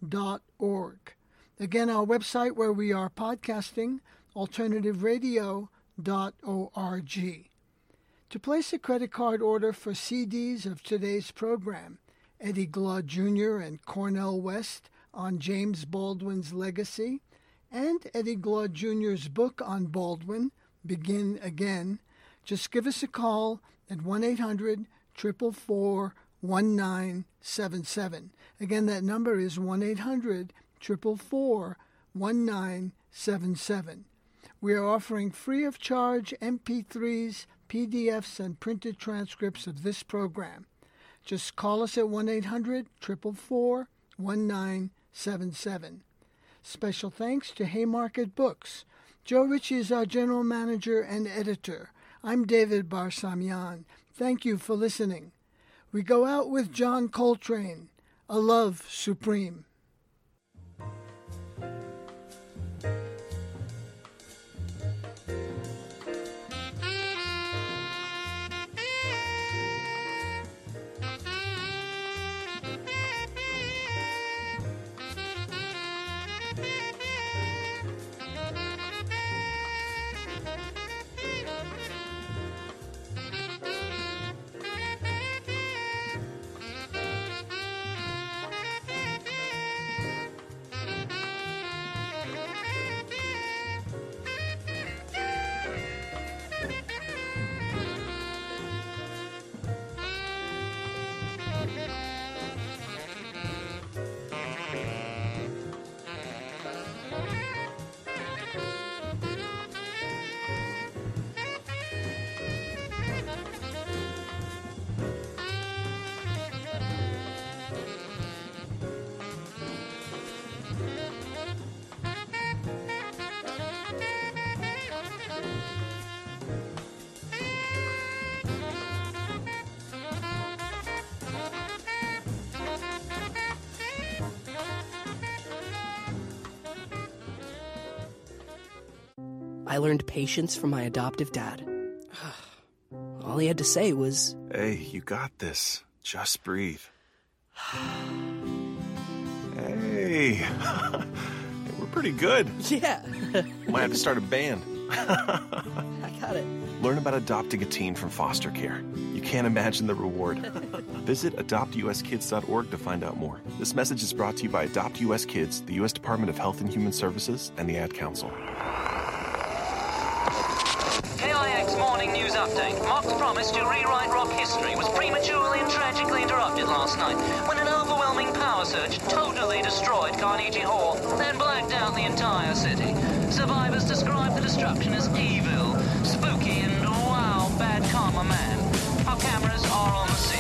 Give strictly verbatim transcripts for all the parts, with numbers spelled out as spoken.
dot org. Again, our website where we are podcasting, alternative radio dot org. To place a credit card order for C Ds of today's program, Eddie Glaude Junior and Cornel West on James Baldwin's legacy, and Eddie Glaude Junior's book on Baldwin, Begin Again, just give us a call at one eight hundred, four four four, one nine seven seven. Again, that number is one eight hundred, four four four, one nine seven seven. We are offering free of charge M P threes, P D Fs, and printed transcripts of this program. Just call us at one eight hundred, four four four, one nine seven seven. Special thanks to Haymarket Books. Joe Ritchie is our general manager and editor. I'm David Barsamian. Thank you for listening. We go out with John Coltrane, A Love Supreme. I learned patience from my adoptive dad. All he had to say was, "Hey, you got this. Just breathe." Hey, we're pretty good. Yeah. Might have to start a band. I got it. Learn about adopting a teen from foster care. You can't imagine the reward. Visit adopt u s kids dot org to find out more. This message is brought to you by Adopt U S Kids, the U S Department of Health and Human Services, and the Ad Council. K I X Morning News Update. Mark's promise to rewrite rock history was prematurely and tragically interrupted last night when an overwhelming power surge totally destroyed Carnegie Hall, then blacked out the entire city. Survivors describe the destruction as evil, spooky, and wow, bad karma man. Our cameras are on the scene.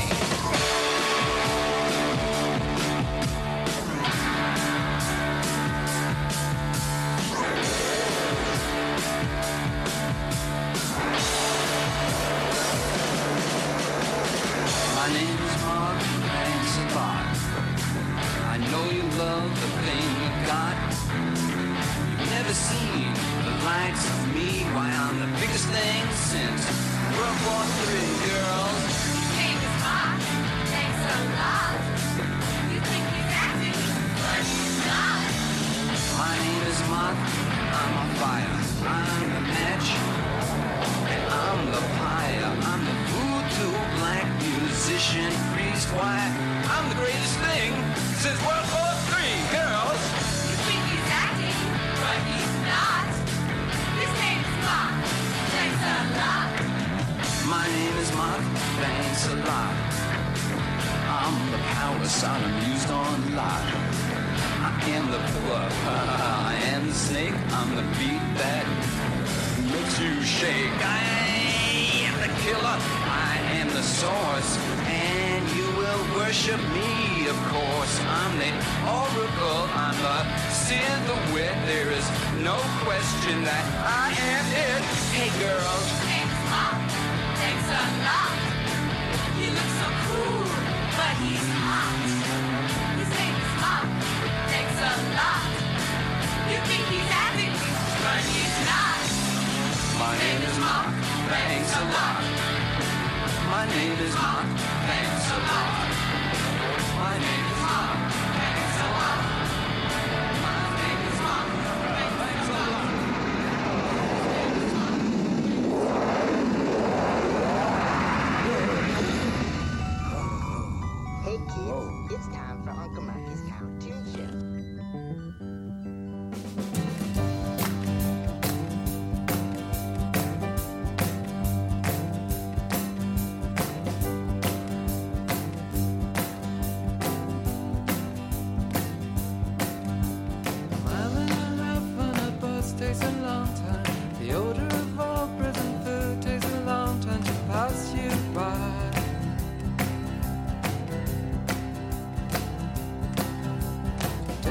My name is Mark, thanks a lot. I know you love the thing you got. You've never seen the likes of me. Why, I'm the biggest thing since World War Three, girls. His name is Mark, thanks a lot. You think he's acting, but he's not. My name is Mark, I'm on fire. I'm the match, and I'm the pyre. I'm the voodoo black musician, priest, choir. I'm the greatest thing since World War Three, girls. You think he's acting, but he's not. His name is Mark, thanks a lot. My name is Mark, thanks a lot. I'm the power Sodom used on Lot. I am the pillar, I am the snake. I'm the beat that makes you shake. I am the killer, I am the source, and you will worship me, of course. I'm the oracle, I'm the sin, the wit. There is no question that I am it. Hey girls, His name is Mark, thanks a lot. He looks so cool, but he's hot. His name is Mark, thanks a lot. You think he's acting, but he's not. my name is Mark, thanks a lot. My name is Mark, thanks a lot. My name is Mark, thanks a lot.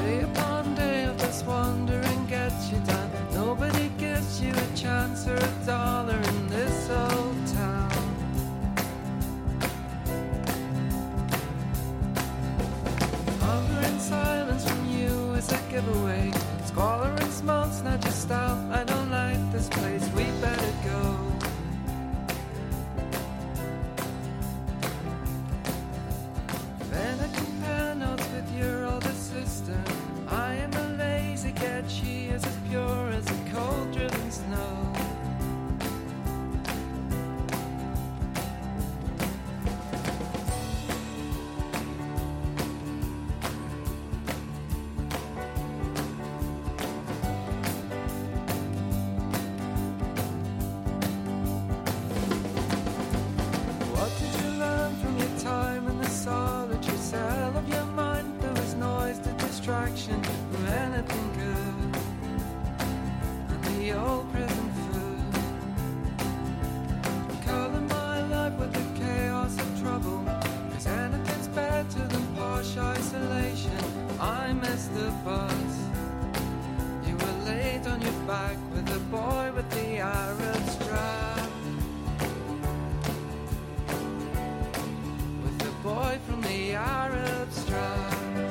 Day upon day of this wandering gets you down. Nobody gives you a chance or a dollar in this old town. Hunger and silence from you is a giveaway. Squalor and smoke, snatch your stop. I don't like this place, we better go. Then I compare notes with your older sister. I am a lazy cat, she is as pure as a cold driven snow. What did you learn from your time in the solitary cell of your mind? There was noise, the distraction from anything good, and the old prison food. Color my life with the chaos of trouble, 'cause anything's better than posh isolation. I missed the bus. You were laid on your back with a boy with the Arab strap. With the boy from the Arab strap.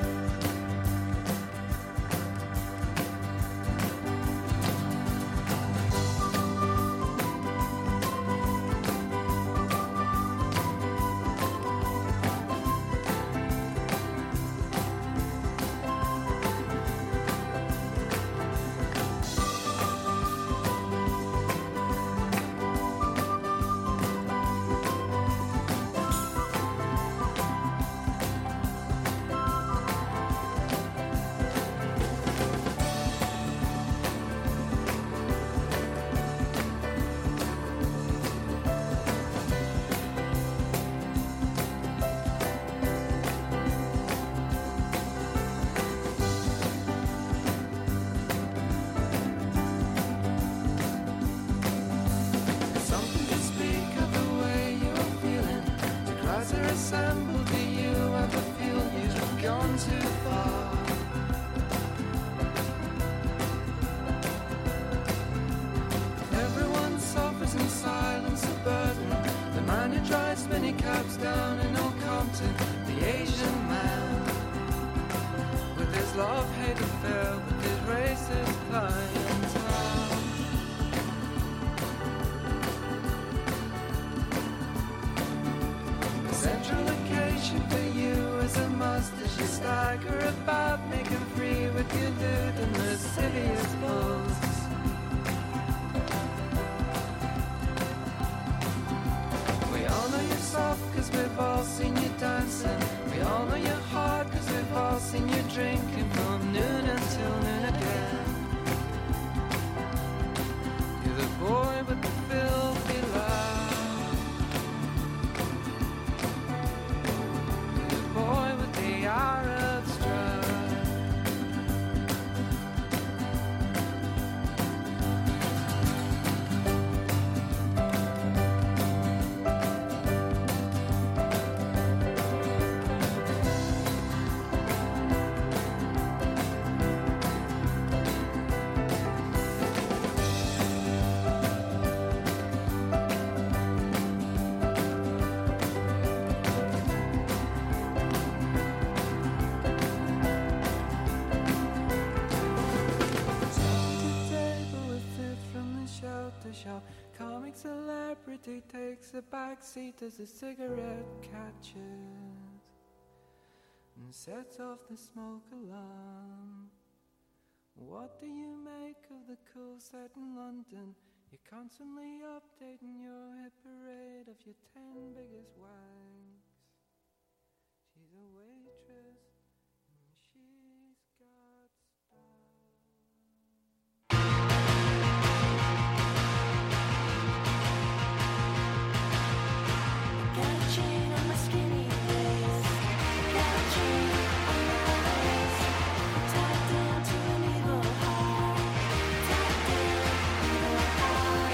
Something to speak of the way you're feeling. The crowds are assembled. Do you ever feel you've gone too far? Everyone suffers in silence, a burden. The man who drives many cabs down in Old Compton, the Asian man, with his love-hate affair, with his racist clientele. Central location for you is a must as you stagger about, making free with your loot and lascivious pose. We all know you're soft cause we've all seen you dancing. We all know you're hard cause we've all seen you drinking from noon until noon again. You're the boy with the filthy laugh. Boy with the Arab strap. Shop. Comic celebrity takes a back seat as the cigarette catches and sets off the smoke alarm. What do you make of the cool set in London? You're constantly updating your hit parade of your ten biggest wanks. She's a waitress and she's got style. Got a chain on my skinny waist. Got a chain on my waist. Tied down to an evil heart. Tied down, evil heart.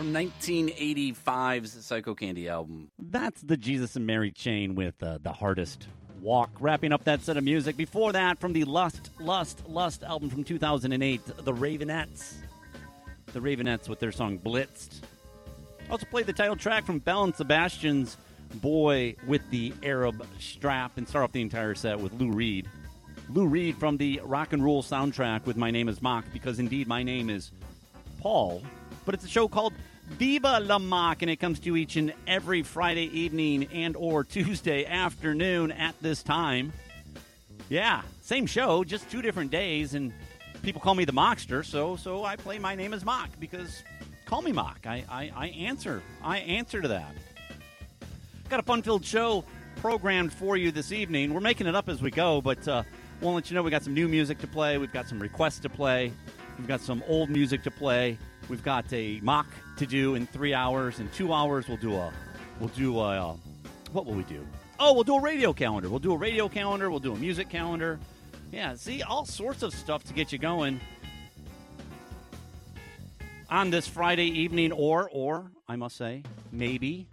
from nineteen eighty-five's Psycho Candy album. That's the Jesus and Mary chain with uh, The Hardest Walk. Wrapping up that set of music. Before that, from the Lust, Lust, Lust album from two thousand eight, The Ravenettes. The Ravenettes with their song Blitzed. Also played the title track from Belle and Sebastian's Boy with the Arab Strap, and start off the entire set with Lou Reed. Lou Reed from the Rock and Roll soundtrack with My Name is Mock, because indeed my name is Paul. But it's a show called Viva La Mock, and it comes to you each and every Friday evening and or Tuesday afternoon at this time. Yeah, same show, just two different days, and people call me the Mockster, so so I play My Name is Mock, because call me Mock. I, I, I answer. I answer to that. Got a fun-filled show programmed for you this evening. We're making it up as we go, but uh, we'll let you know we got some new music to play. We've got some requests to play. We've got some old music to play. We've got a mock to do in three hours. In two hours, we'll do a, we'll do a, uh, what will we do? Oh, we'll do a radio calendar. We'll do a radio calendar. We'll do a music calendar. Yeah, see, all sorts of stuff to get you going on this Friday evening, or, or, I must say, maybe,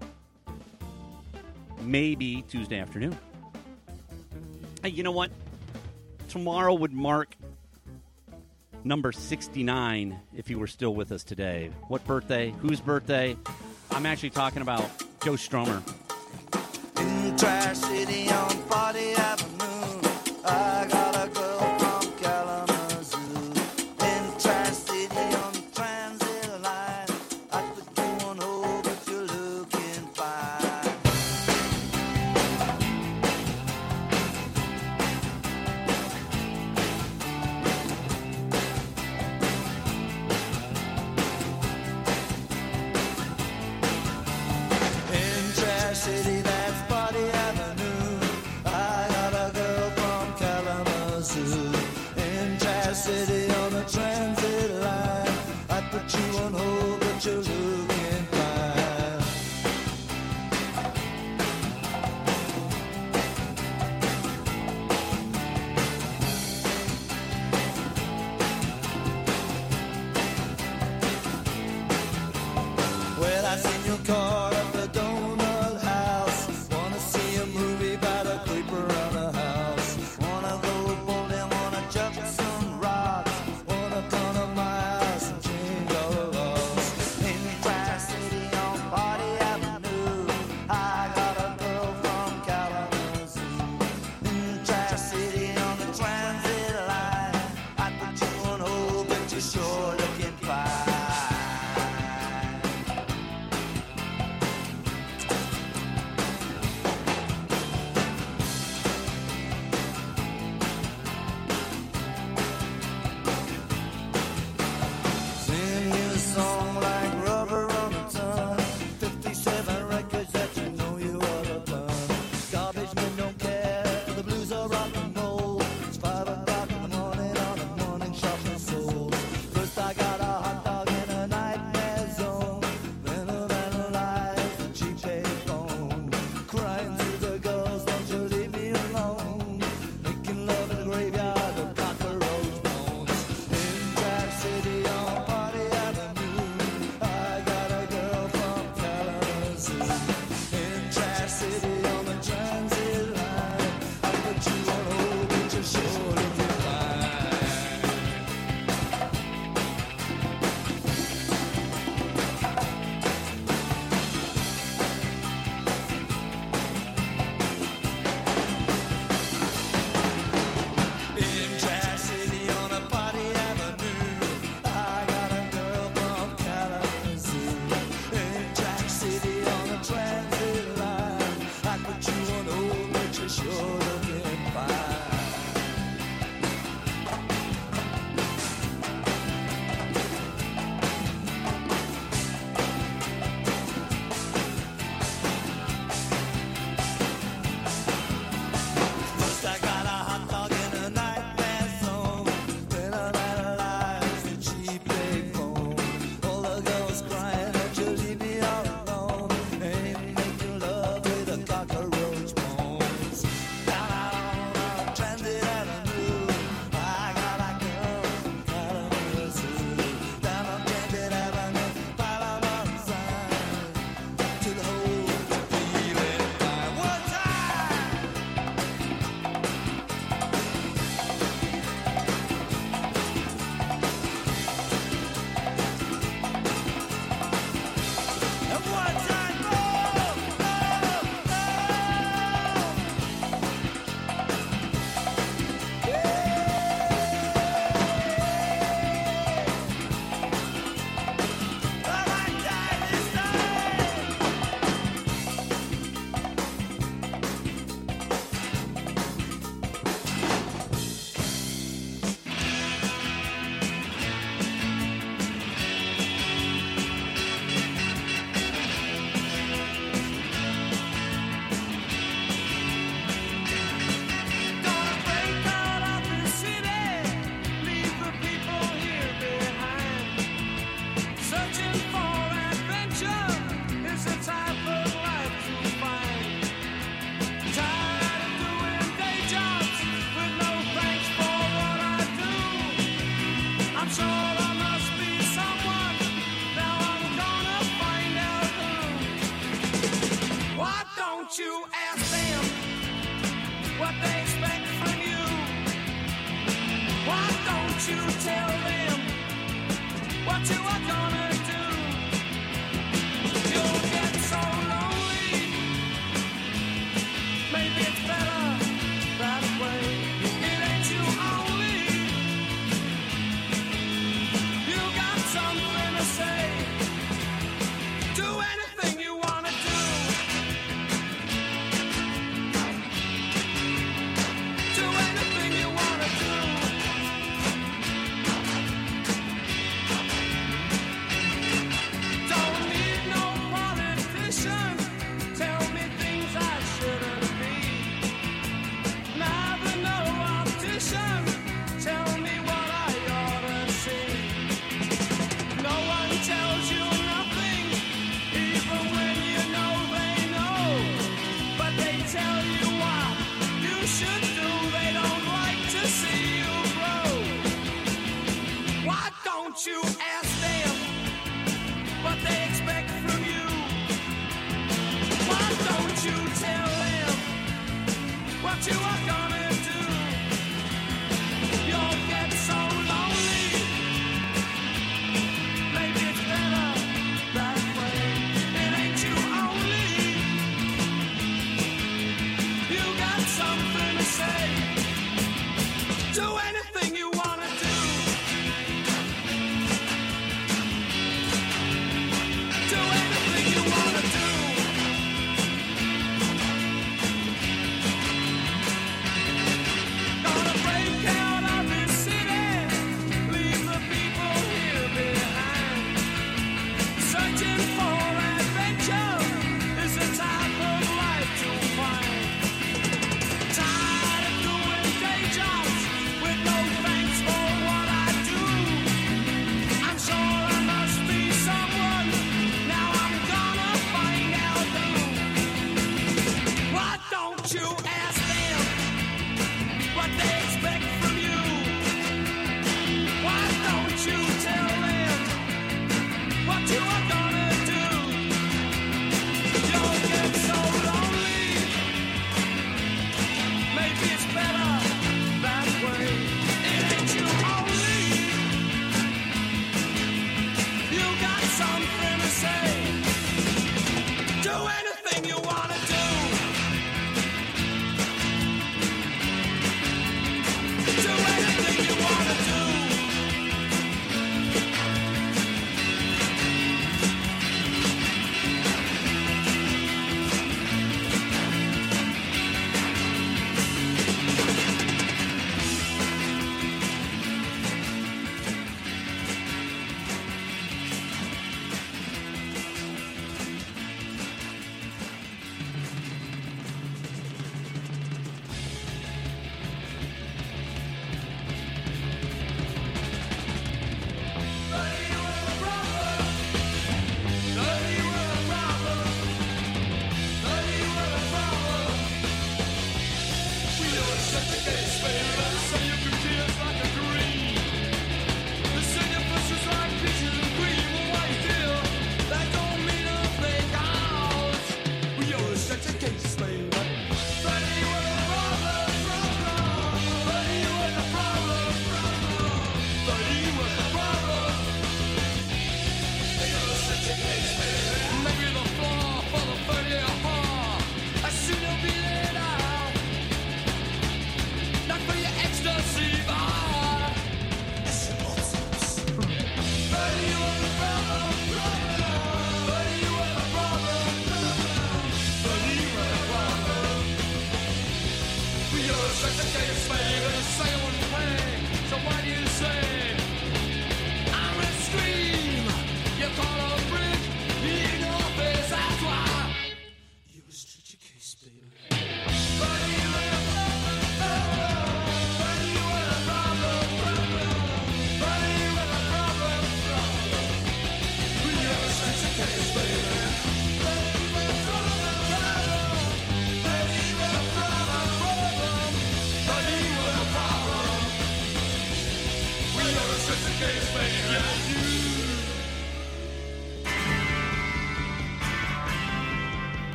maybe Tuesday afternoon. Hey, you know what? Tomorrow would mark number sixty-nine if you were still with us today. What birthday? Whose birthday? I'm actually talking about Joe Strummer. In Trash City on forty Avenue, I got a girl from Kalamazoo. In Trash City on the transit line, I put you on hold, but you're looking fine. In Trash City, that's Party Avenue. I got a girl from Kalamazoo. In Trash City on the transit line, I put you on hold, but you're looking fine. Well, I seen your car at the donut house. Wanna see a movie about a creep around the house. Wanna go bowling, wanna chuck some rocks. Wanna come to my house and change all the laws. In Trash City on Party Avenue, I got a girl from Kalamazoo. In Trash City on the transit line, I put you on hold, but you're sure looking fine. don't you ask them what they expect from you? Why don't you tell them what you are gonna do? You'll get so lonely. Maybe it's better that way. It ain't you only. You got something to say. Do anything you wanna do. Do anything you wanna do.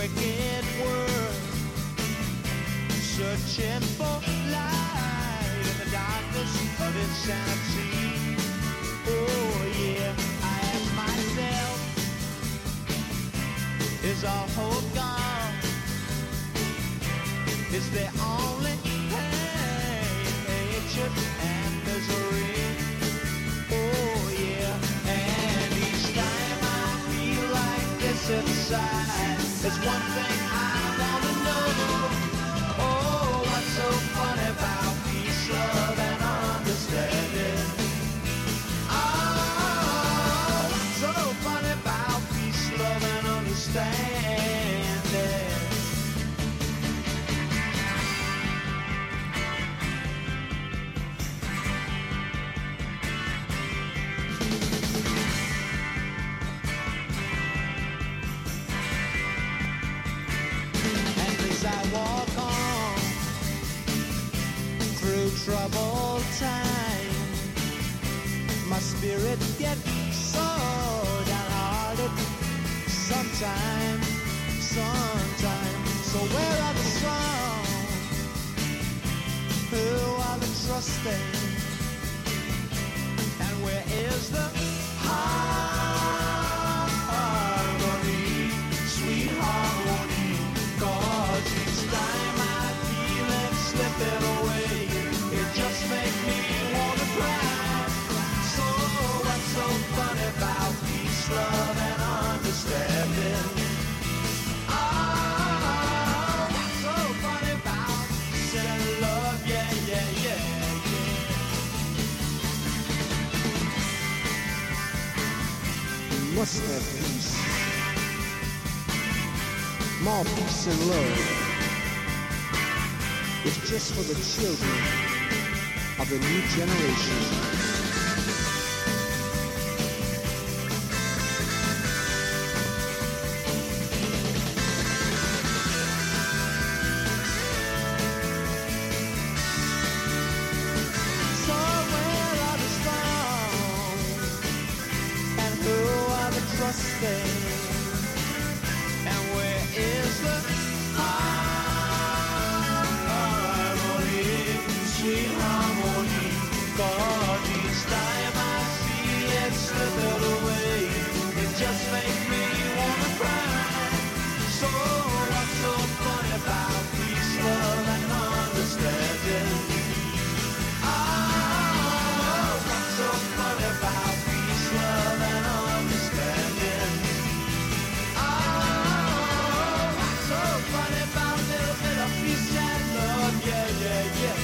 wicked world, searching for light in the darkness of insanity. Oh yeah, I ask myself, is our hope gone? Is there only pain, hatred, and misery? Oh yeah, and each time I feel like this inside, there's one thing I wanna know. Oh, what's so funny about peace, love, and understanding? Oh, what's so funny about peace, love, and understanding? Troubled time, my spirit gets so downhearted. Sometime, sometime. So where are the strong? Who are the trusting? And where is the harmony, sweet harmony? 'Cause each time I feel it slipping away, just make me wanna cry. So what's so funny about peace, love, and understanding? Oh, what's so funny about peace and love? Yeah, yeah, yeah, yeah. We must have peace. More peace and love. It's just for the children of the new generation. So where are the strong? And who are the trusting? And where is the harmony, sweet harmony? 'Cause each time I see it slipping away, it just makes me wanna cry. So what's so funny about peace, love, and understanding? Oh, what's so funny about peace, love, and understanding? Oh, what's so funny about a little bit of peace and love? Yeah, yeah, yeah.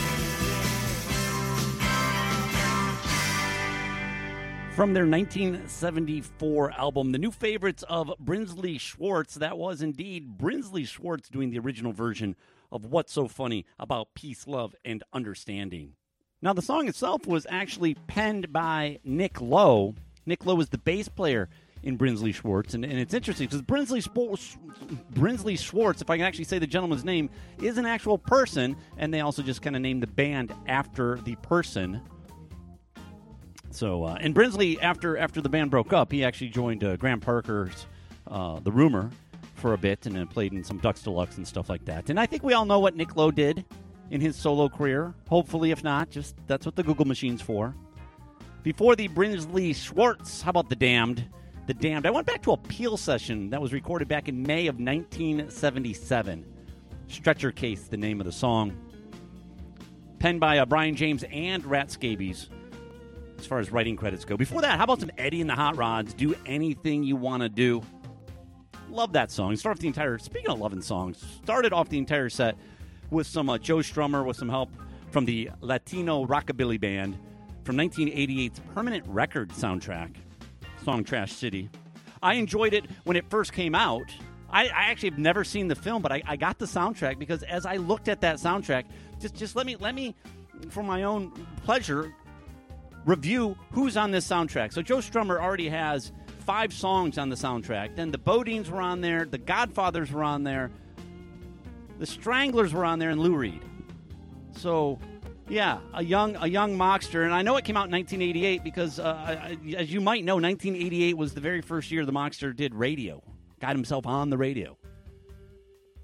From their nineteen seventy-four album, The New Favorites of Brinsley Schwartz, that was indeed Brinsley Schwartz doing the original version of What's So Funny About Peace, Love, and Understanding. Now, the song itself was actually penned by Nick Lowe. Nick Lowe is the bass player in Brinsley Schwartz, and, and it's interesting because Brinsley, Spo- Brinsley Schwartz, if I can actually say the gentleman's name, is an actual person, and they also just kind of named the band after the person. So, uh, and Brinsley, after after the band broke up, he actually joined uh, Graham Parker's uh, The Rumor for a bit, and then played in some Ducks Deluxe and stuff like that. And I think we all know what Nick Lowe did in his solo career. Hopefully, if not, just that's what the Google machine's for. Before the Brinsley Schwartz, how about The Damned? The Damned. I went back to a Peel session that was recorded back in May of nineteen seventy-seven. Stretcher Case, the name of the song. Penned by uh, Brian James and Rat Scabies, as far as writing credits go. Before that, how about some Eddie and the Hot Rods, Do Anything You Want to Do? Love that song. Start off the entire, speaking of loving songs, started off the entire set with some uh, Joe Strummer with some help from the Latino Rockabilly Band from nineteen eighty-eight's Permanent Record soundtrack, song Trash City. I enjoyed it when it first came out. I, I actually have never seen the film, but I, I got the soundtrack because as I looked at that soundtrack, just just let me let me, for my own pleasure, review who's on this soundtrack. So Joe Strummer already has five songs on the soundtrack. Then the Bodines were on there, the Godfathers were on there, the Stranglers were on there, and Lou Reed. So, yeah, a young a young Mockster. And I know it came out in nineteen eighty-eight because, uh, I, as you might know, nineteen eighty-eight was the very first year the Mockster did radio, got himself on the radio.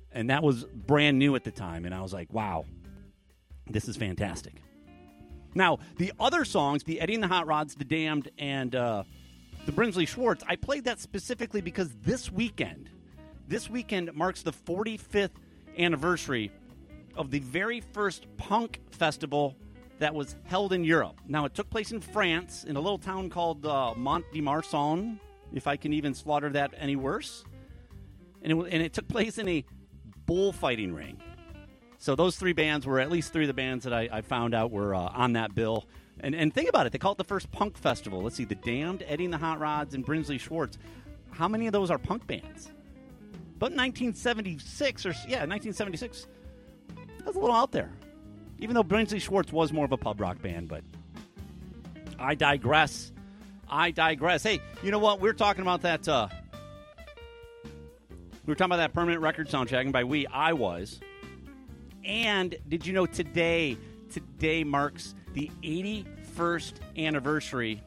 And that was brand new at the time, and I was like, wow, this is fantastic. Now, the other songs, the Eddie and the Hot Rods, The Damned, and uh, the Brinsley Schwarz, I played that specifically because this weekend, this weekend marks the forty-fifth anniversary of the very first punk festival that was held in Europe. Now, it took place in France, in a little town called uh, Mont-de-Marsan, if I can even slaughter that any worse. And it, and it took place in a bullfighting ring. So those three bands were, at least three of the bands that I, I found out were uh, on that bill. And and think about it, they call it the first punk festival. Let's see, The Damned, Eddie and the Hot Rods, and Brinsley Schwarz. How many of those are punk bands? But nineteen seventy-six, or yeah, nineteen seventy-six, that's a little out there. Even though Brinsley Schwarz was more of a pub rock band, but I digress. I digress. Hey, you know what? We were talking about that, uh, we were talking about that permanent record soundtrack, and by we, I was. And did you know today, today marks the eighty-first anniversary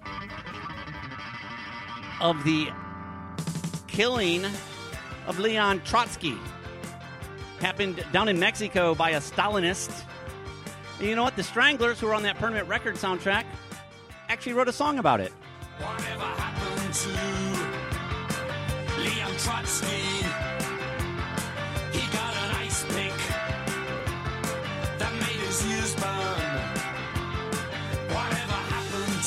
of the killing of Leon Trotsky. Happened down in Mexico by a Stalinist. And you know what? The Stranglers, who were on that permanent record soundtrack, actually wrote a song about it. Whatever happened to Leon Trotsky? He got an ice pick that made his ears burn. Whatever happened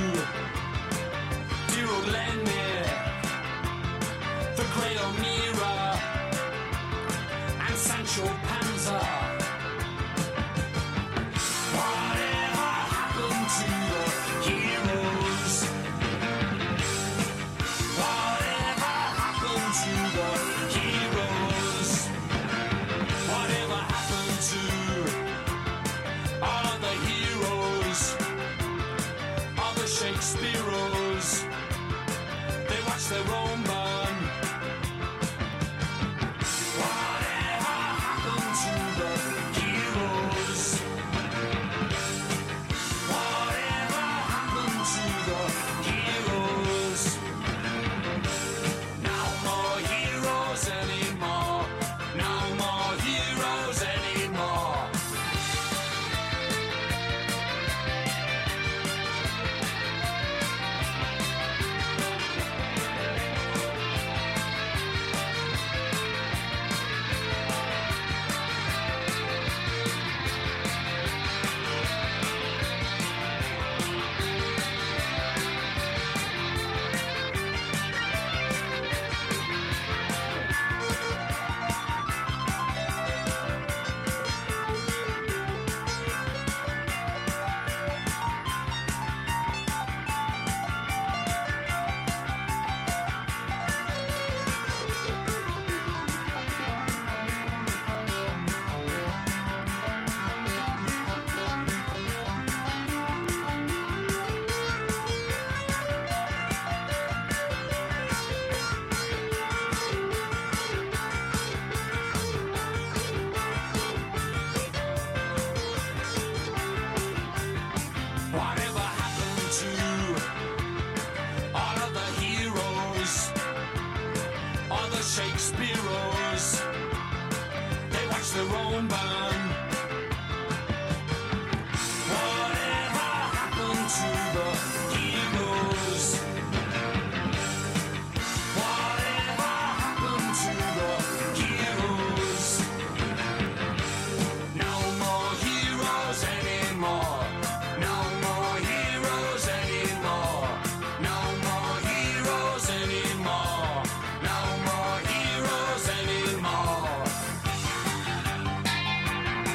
to dear old Lenin, the great O'Meara, and Sancho Panza? Whatever happened to the heroes? Whatever happened to the heroes? Whatever happened to all of the heroes? All the Shakespeareos? They watch their own burn. Whatever happened to the heroes? Whatever happened to the heroes? No more heroes anymore. No more heroes anymore. Whatever happened to all of the heroes? All the Shakespeareos? They watch their own burn. Whatever happened to the heroes? Whatever happened to the heroes? No more heroes anymore. No more heroes anymore. No more heroes anymore. No more heroes anymore.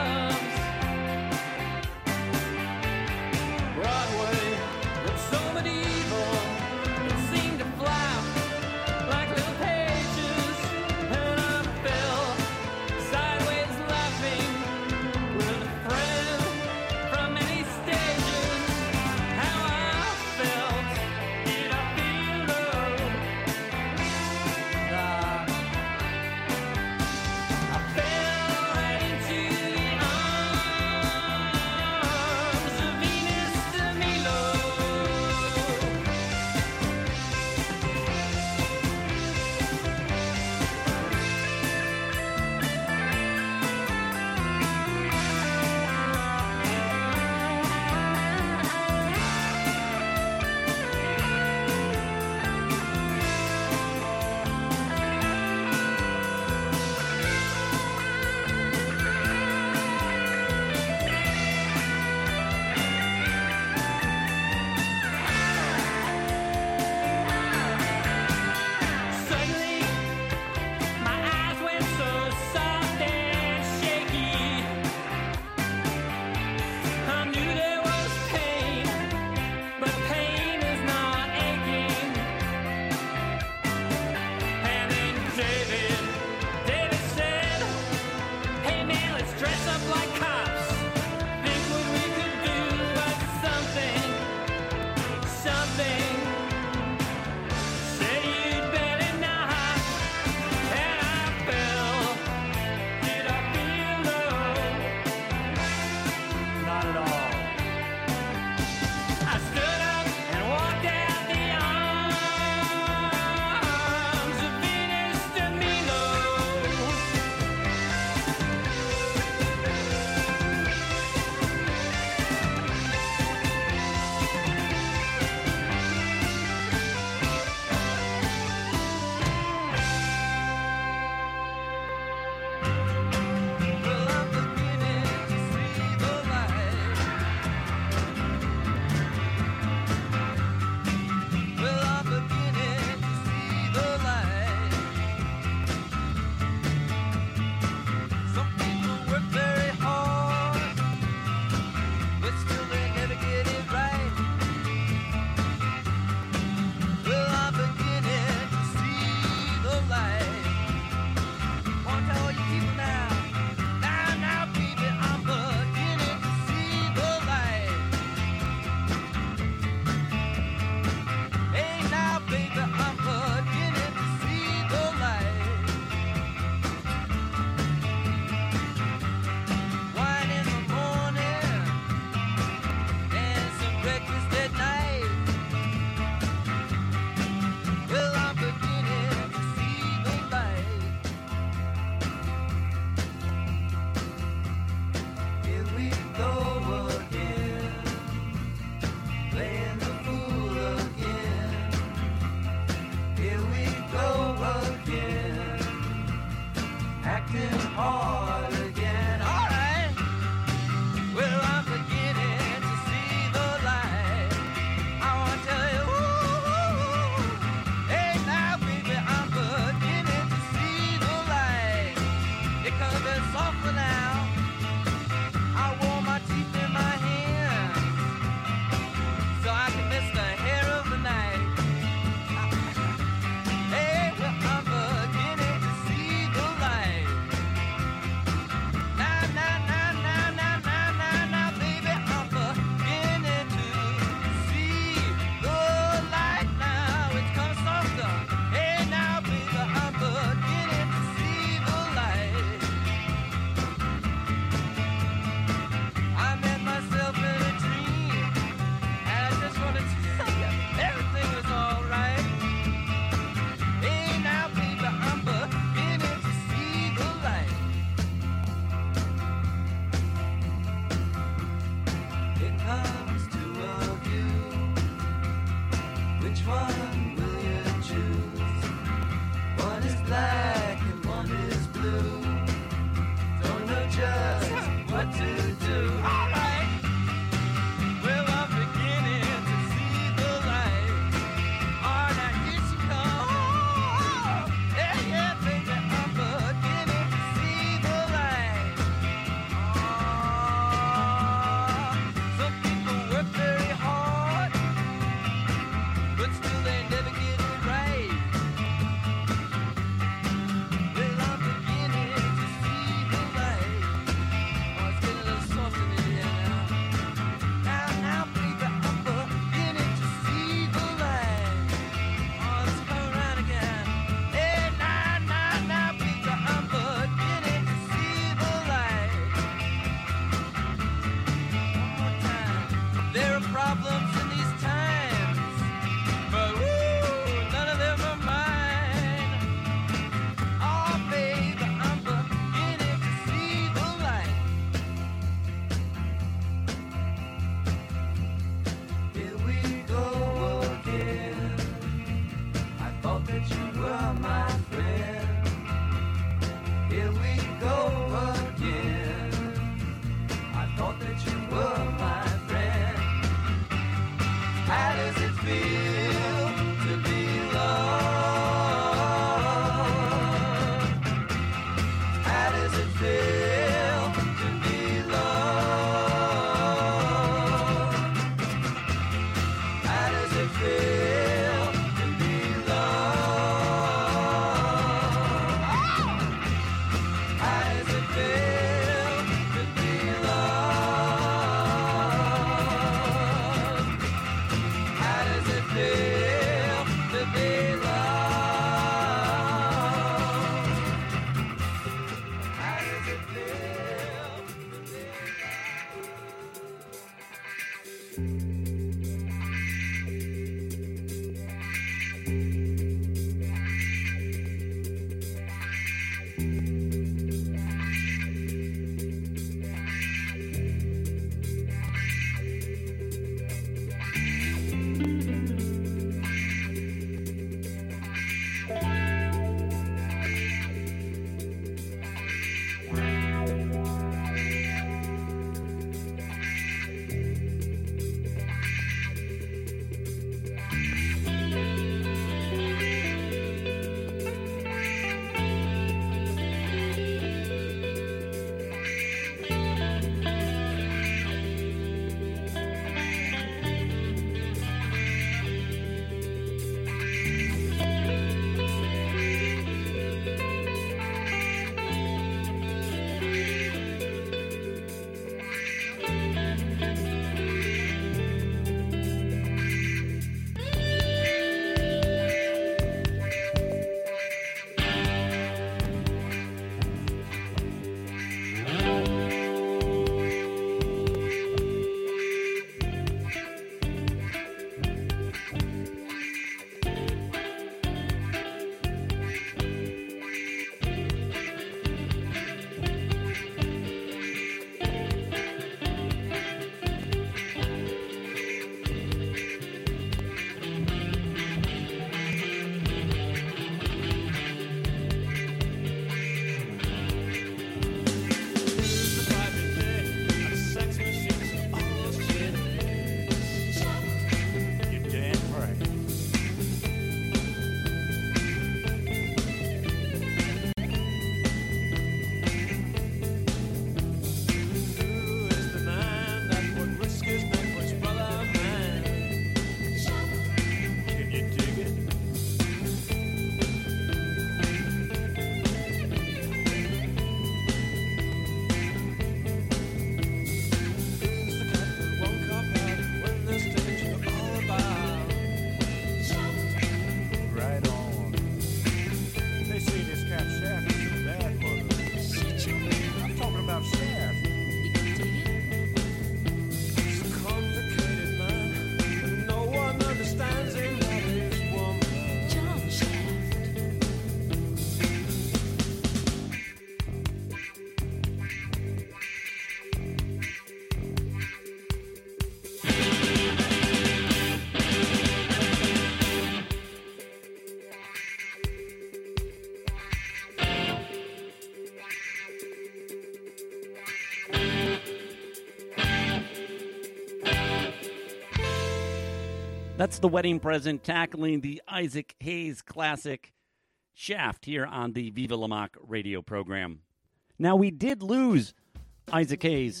That's the wedding present tackling the Isaac Hayes classic Shaft here on the Viva La Mock radio program. Now, we did lose Isaac Hayes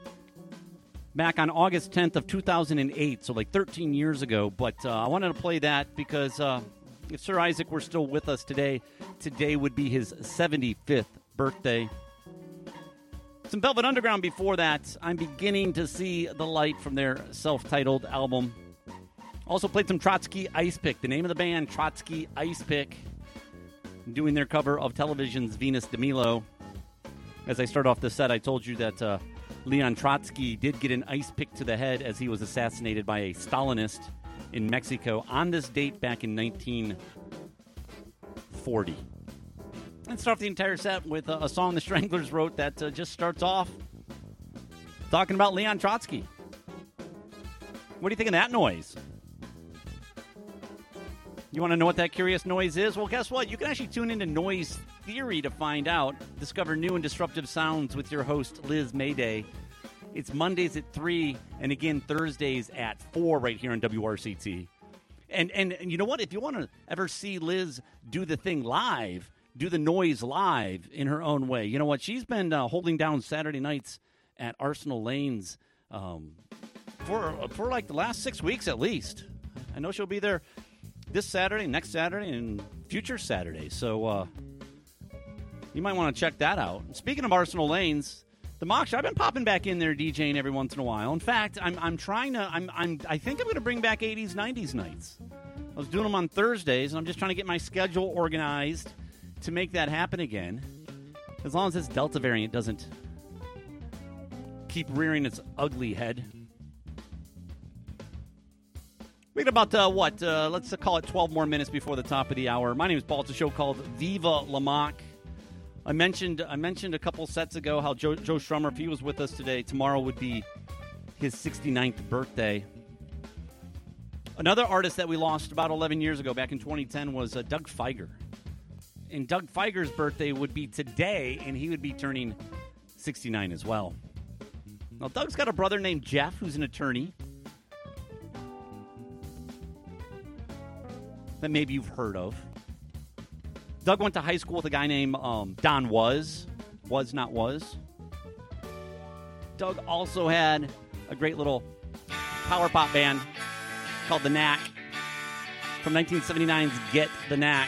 back on August tenth of two thousand eight, so like thirteen years ago, but uh, I wanted to play that because uh, if Sir Isaac were still with us today, today would be his seventy-fifth birthday. Some Velvet Underground before that. I'm beginning to see the light from their self-titled album. Also played some Trotsky Ice Pick. The name of the band, Trotsky Ice Pick, doing their cover of Television's Venus de Milo. As I start off the set, I told you that uh, Leon Trotsky did get an ice pick to the head as he was assassinated by a Stalinist in Mexico on this date back in nineteen forty. Let's start off the entire set with uh, a song the Stranglers wrote that uh, just starts off talking about Leon Trotsky. What do you think of that noise? You want to know what that curious noise is? Well, guess what? You can actually tune into Noise Theory to find out. Discover new and disruptive sounds with your host, Liz Mayday. It's Mondays at three, and again, Thursdays at four right here on W R C T. And, and, and you know what? If you want to ever see Liz do the thing live, do the noise live in her own way, you know what? She's been uh, holding down Saturday nights at Arsenal Lanes um, for, for like the last six weeks at least. I know she'll be there this Saturday, next Saturday, and future Saturdays. So uh, you might want to check that out. Speaking of Arsenal Lanes, the Mock Show, I've been popping back in there DJing every once in a while. In fact, I'm I'm trying to I'm I'm I think I'm going to bring back eighties nineties nights. I was doing them on Thursdays, and I'm just trying to get my schedule organized to make that happen again. As long as this Delta variant doesn't keep rearing its ugly head. Speaking about uh, what, uh, let's call it twelve more minutes before the top of the hour. My name is Paul. It's a show called Viva La Mock. I mentioned I mentioned a couple sets ago how Joe, Joe Strummer, if he was with us today, tomorrow would be his sixty-ninth birthday. Another artist that we lost about eleven years ago, back in twenty ten, was uh, Doug Fieger. And Doug Fieger's birthday would be today, and he would be turning sixty-nine as well. Now, Doug's got a brother named Jeff, who's an attorney that maybe you've heard of. Doug went to high school with a guy named um, Don Was. Was, not was. Doug also had a great little power pop band called The Knack from nineteen seventy-nine's Get the Knack.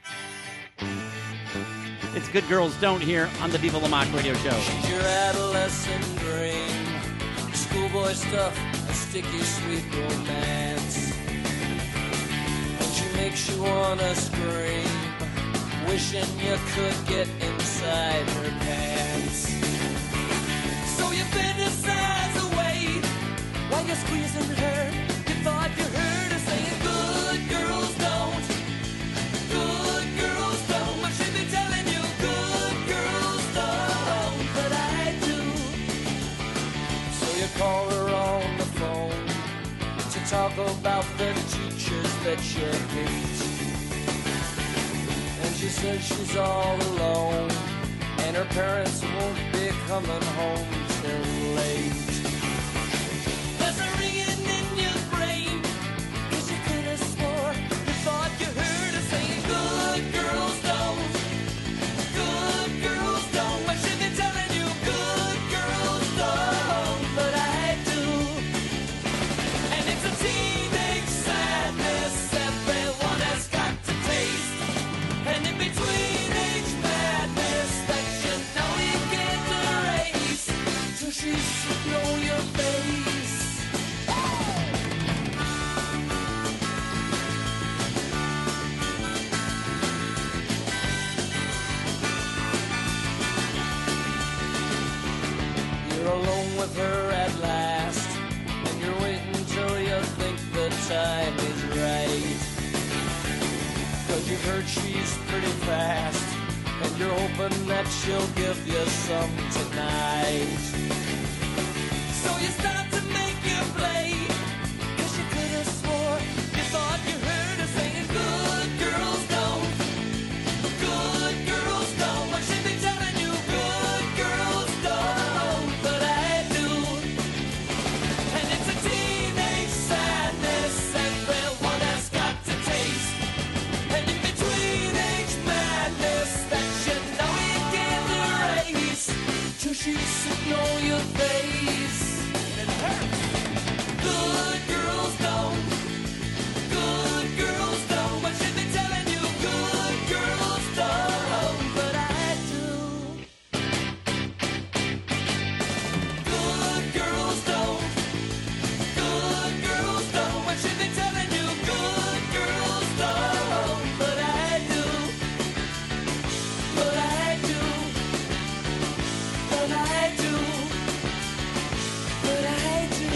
It's Good Girls Don't here on the Viva La Mock radio show. She's your adolescent dream, schoolboy stuff, a sticky sweet romance. And she makes you wanna scream, wishing you could get inside her pants. So you fantasize away while you're squeezing her. You thought you heard her saying, good girls don't, good girls don't. I should be telling you, good girls don't, but I do. So you call her on the phone to talk about the teachers that you hate. And she says she's all alone, and her parents won't be coming home till late. There's a ringing in your brain, 'cause you could have swore you thought you heard her saying, good girls don't, good girls don't. I should be telling you, good girls don't, but I do. And it's a teenage sadness everyone has got to taste. And in between age madness that you know you can't erase, so she should know your face. You're alone with her at last, and you're waiting till you think the time is right. 'Cause you've heard she's pretty fast, and you're hoping that she'll give you some tonight. So you start to make your play, 'cause you could have swore you thought you heard her saying, good girls don't, good girls don't. I should be telling you, good girls don't, but I do. And it's a teenage sadness everyone has got to taste. And in between age madness that you know you can't erase, till she should know your face. It hurts. Good girls don't, good girls don't. I should be telling you, good girls don't, but I do. Good girls don't, good girls don't. I should be telling you, good girls don't, but I do. But I do. But I do. But I do.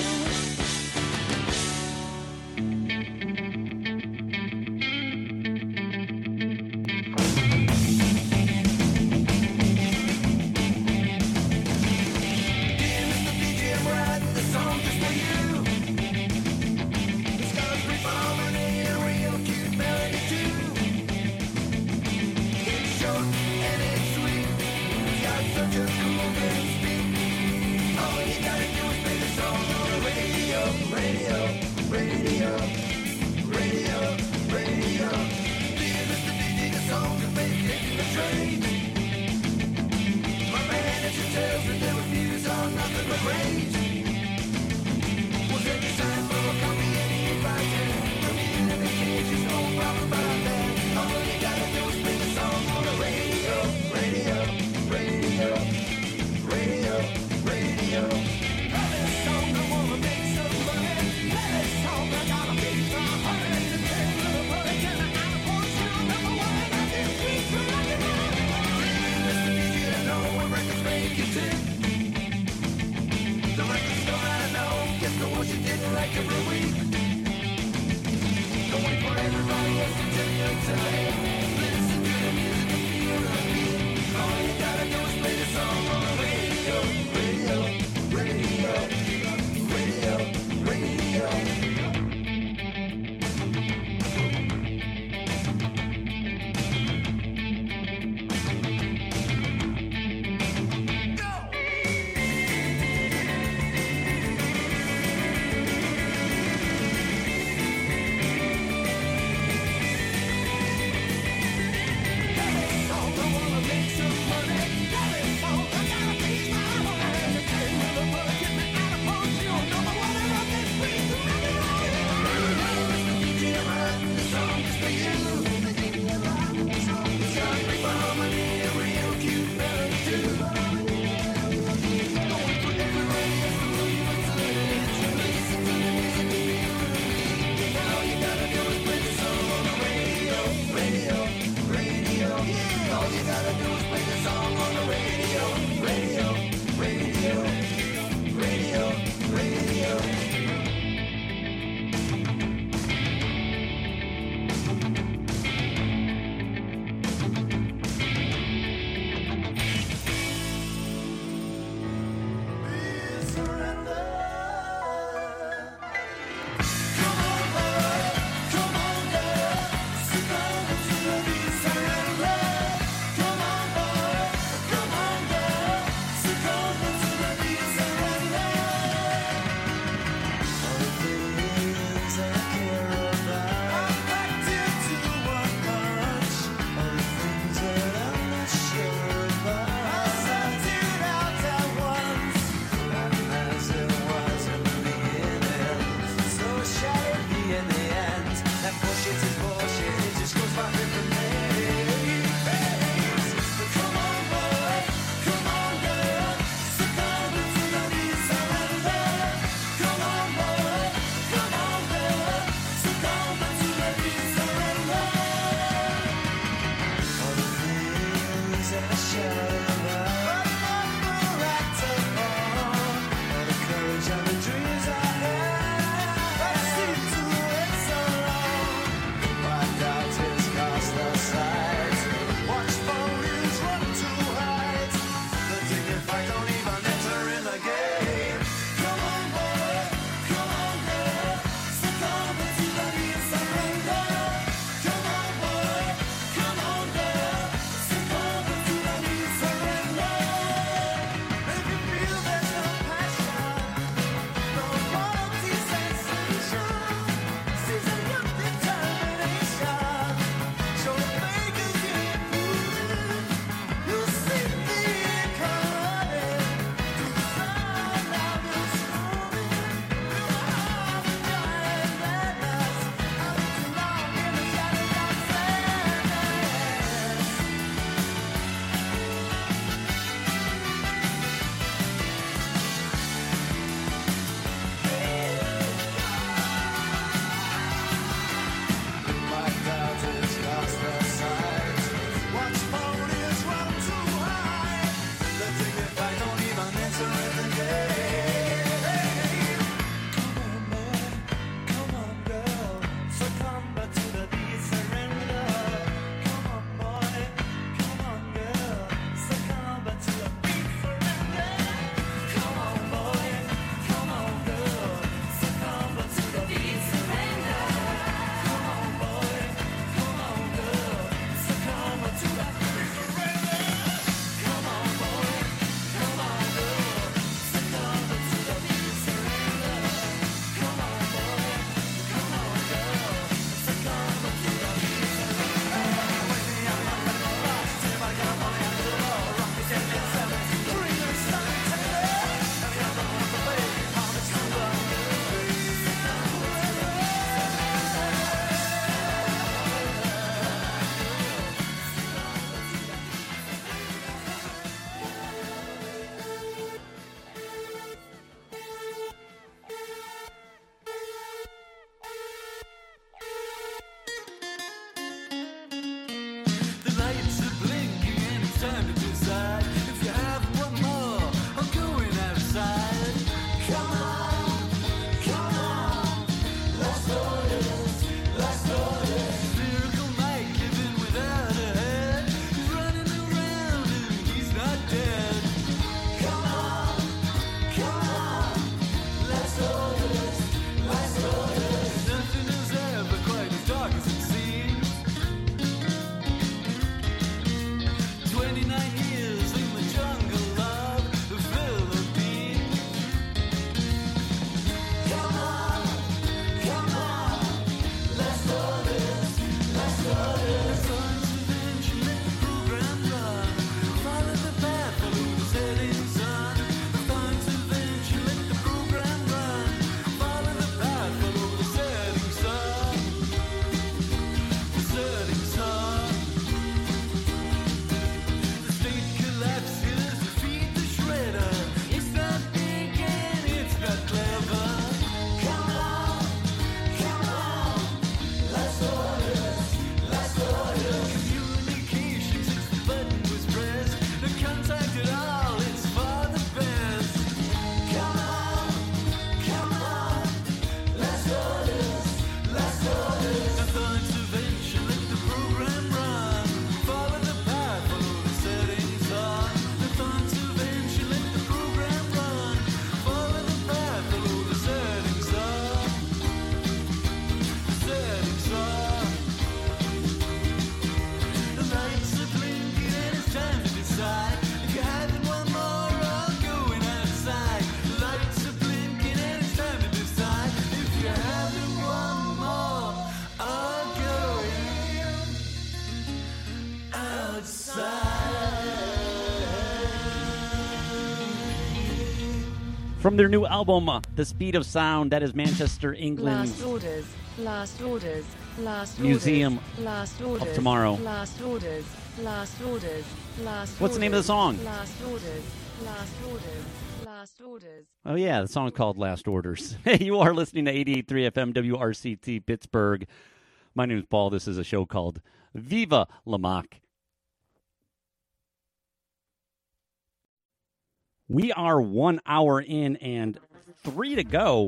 Make some money. From their new album, uh, The Speed of Sound, that is Manchester, England's Last orders, last orders, last Museum orders, last orders, of Tomorrow. Last orders, last orders, last What's the name of the song? Last orders, last orders, last orders. Oh, yeah, the song's called Last Orders. Hey, you are listening to eighty-eight point three F M W R C T Pittsburgh. My name is Paul. This is a show called Viva La Mock. We are one hour in and three to go.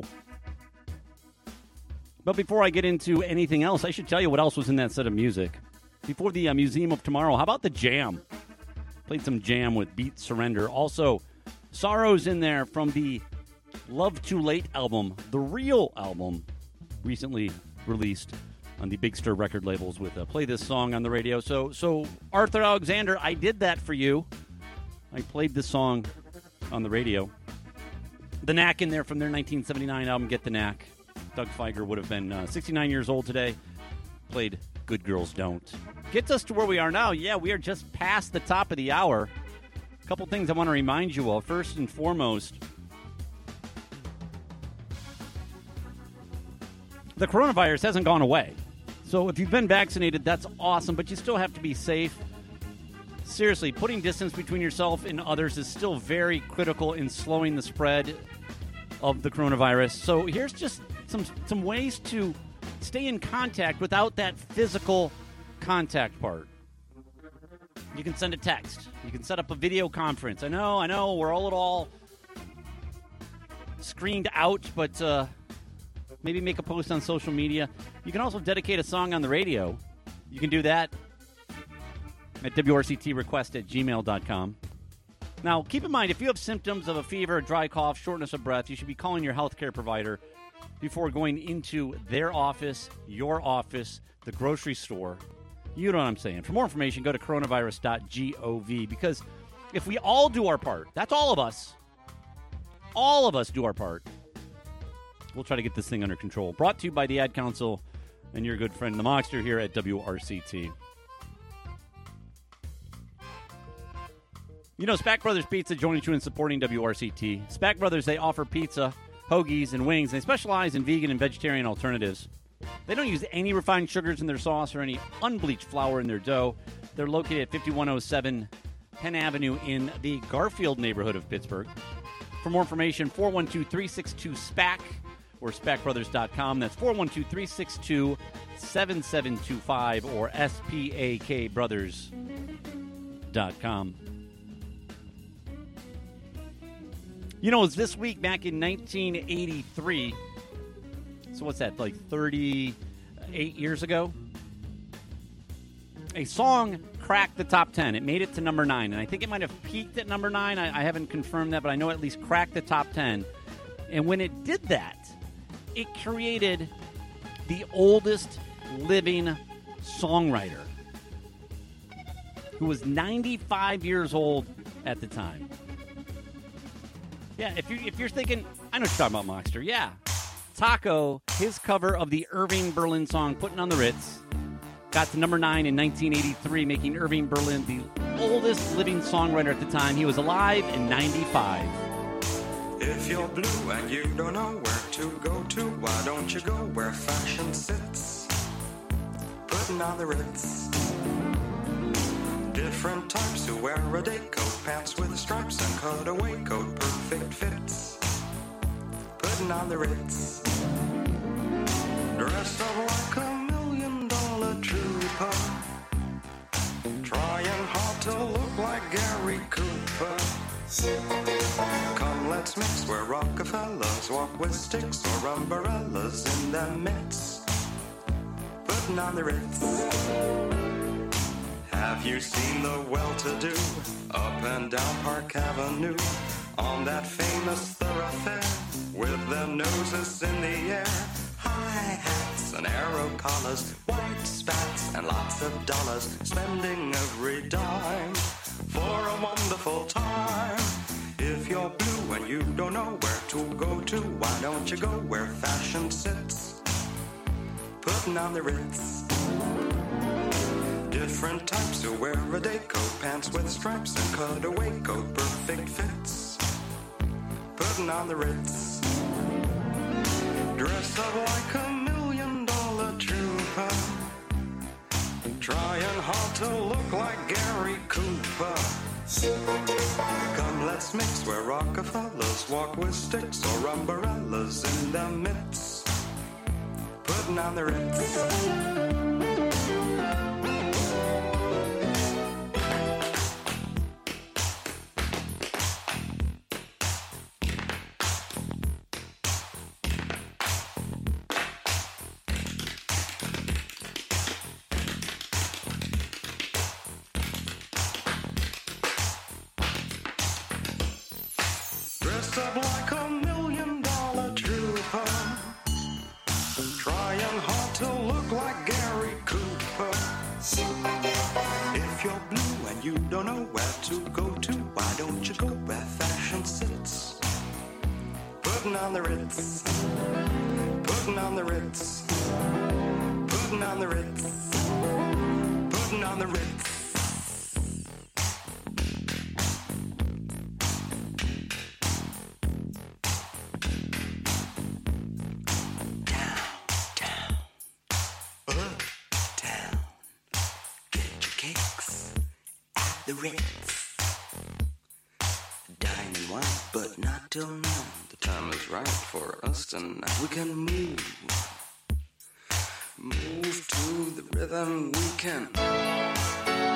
But before I get into anything else, I should tell you what else was in that set of music. Before the uh, Museum of Tomorrow, how about the Jam? Played some Jam with Beat Surrender. Also, Sorrow's in there from the Love Too Late album, the real album, recently released on the Big Stir record labels with uh, Play This Song on the radio. So, so Arthur Alexander, I did that for you. I played this song on the radio. The Knack in there from their nineteen seventy-nine album, Get the Knack. Doug Feiger would have been uh, sixty-nine years old today. Played Good Girls Don't. Gets us to where we are now. Yeah, we are just past the top of the hour. A couple things I want to remind you of. First and foremost, the coronavirus hasn't gone away. So if you've been vaccinated, that's awesome, but you still have to be safe. Seriously, putting distance between yourself and others is still very critical in slowing the spread of the coronavirus. So here's just some some ways to stay in contact without that physical contact part. You can send a text. You can set up a video conference. I know, I know, we're all at all screened out, but uh, maybe make a post on social media. You can also dedicate a song on the radio. You can do that at W R C T request at gmail dot com. Now, keep in mind, if you have symptoms of a fever, dry cough, shortness of breath, you should be calling your healthcare provider before going into their office, your office, the grocery store. You know what I'm saying. For more information, go to coronavirus dot gov, because if we all do our part, that's all of us, all of us do our part, we'll try to get this thing under control. Brought to you by the Ad Council and your good friend, the Mockster, here at W R C T. You know, Spack Brothers Pizza joining you in supporting W R C T. Spack Brothers, they offer pizza, hoagies, and wings. They specialize in vegan and vegetarian alternatives. They don't use any refined sugars in their sauce or any unbleached flour in their dough. They're located at fifty-one oh seven Penn Avenue in the Garfield neighborhood of Pittsburgh. For more information, four one two, three six two, SPAC or spack brothers dot com. That's four one two, three six two, seven seven two five or S P A K brothers dot com. You know, it was this week back in nineteen eighty-three. So what's that, like thirty-eight years ago? A song cracked the top ten. It made it to number nine, and I think it might have peaked at number nine. I, I haven't confirmed that, but I know it at least cracked the top ten. And when it did that, it created the oldest living songwriter, who was ninety-five years old at the time. Yeah, if you if you're thinking, I know what you're talking about, Mockster. Yeah, Taco, his cover of the Irving Berlin song "Putting on the Ritz," got to number nine in nineteen eighty-three, making Irving Berlin the oldest living songwriter at the time. He was alive in ninety-five. If you're blue and you don't know where to go to, why don't you go where fashion sits? Putting on the Ritz. Different types who wear a day coat, pants with stripes and cutaway coat, perfect fits. Putting on the Ritz. Dressed up like a million dollar trooper, trying hard to look like Gary Cooper. Come, let's mix where Rockefellers walk with sticks or umbrellas in their midst. Putting on the Ritz. Have you seen the well-to-do up and down Park Avenue on that famous thoroughfare with their noses in the air? High hats and arrow collars, white spats and lots of dollars, spending every dime for a wonderful time. If you're blue and you don't know where to go to, why don't you go where fashion sits? Putting on the Ritz. Different types who wear a day coat, pants with stripes and cutaway coat, perfect fits. putting on the Ritz. Dress up like a million dollar trooper, trying hard to look like Gary Cooper. Come, let's mix where Rockefellers walk with sticks or umbrellas in their midst, putting on the Ritz. Dressed up like a million dollar trooper, trying hard to look like Gary Cooper. If you're blue and you don't know where to go to, why don't you go where fashion sits? Putting on the Ritz, putting on the Ritz, putting on the Ritz, putting on the Ritz. The Ritz. Dine and wine, but not till now. The time is right for us tonight. We can move, move to the rhythm. We can